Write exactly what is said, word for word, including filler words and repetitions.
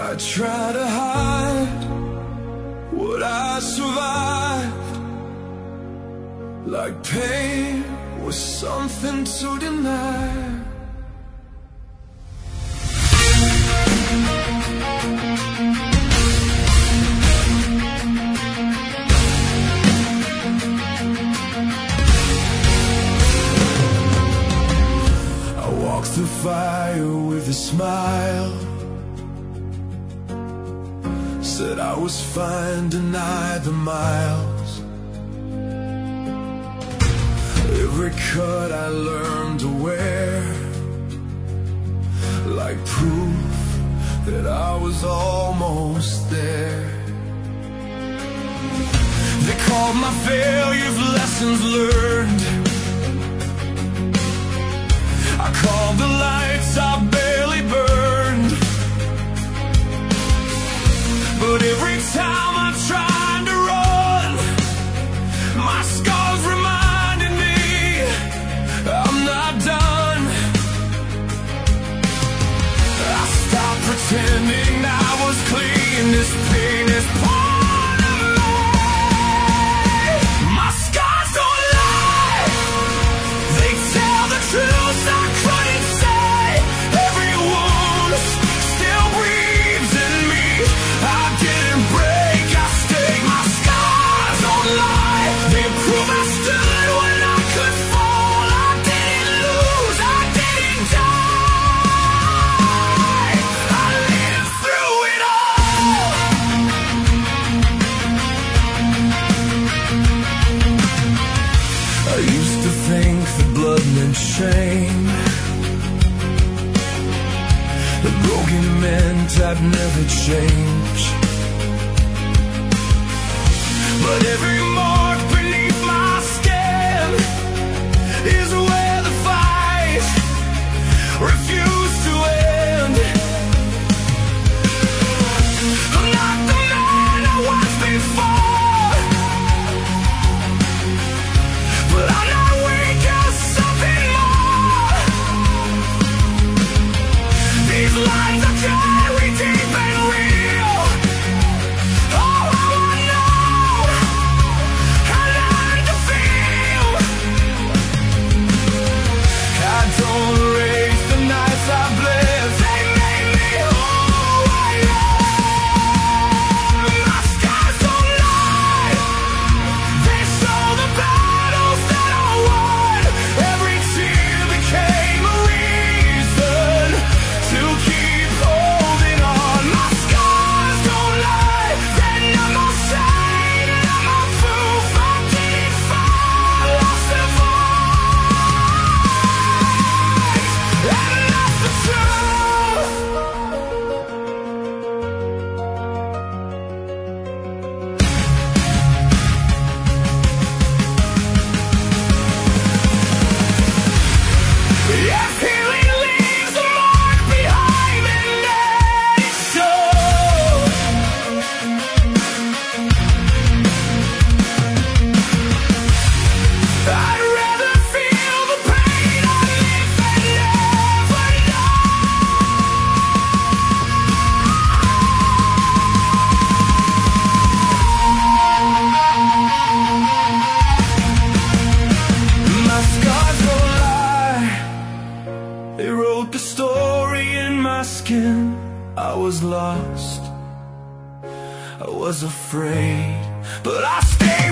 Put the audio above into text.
I try to hide what I survived, like pain was something to deny. I walk through fire with a smile, said I was fine, denied the miles. Every cut I learned to wear, like proof that I was almost there. They called my failures lessons learned. I called the lights I barely burned. But every time I tried to run, my scars reminded me I'm not done. I stopped pretending I was clean. This pain is part of me. My scars don't lie, they tell the truth I couldn't say. Every wound still breathes in me. I didn't break, I stayed. My scars don't lie, they prove I stood when I could fall. I didn't lose, I didn't die, I lived through it all. I used to think that blood meant shame, that broken meant I'd never change. But every mark beneath my skin is where the fight refused to end. I'm not the man I was before, but I'm not weak as something more. These lines I carry deep and real. Oh, how I know I learned to feel. I don't erase the nights I bled, they made me who I am. My scars don't lie, they show the battles that I won. Every tear became a reason to keep holding on. My scars don't lie, they're not my shame, not my proof. I didn't fall, I survived, and that's the truth. If healing leaves a mark behind, then let it show. I'd rather feel the pain I live and never know. My scars don't lie, they wrote the story in my skin. I was lost, I was afraid, but I stayed.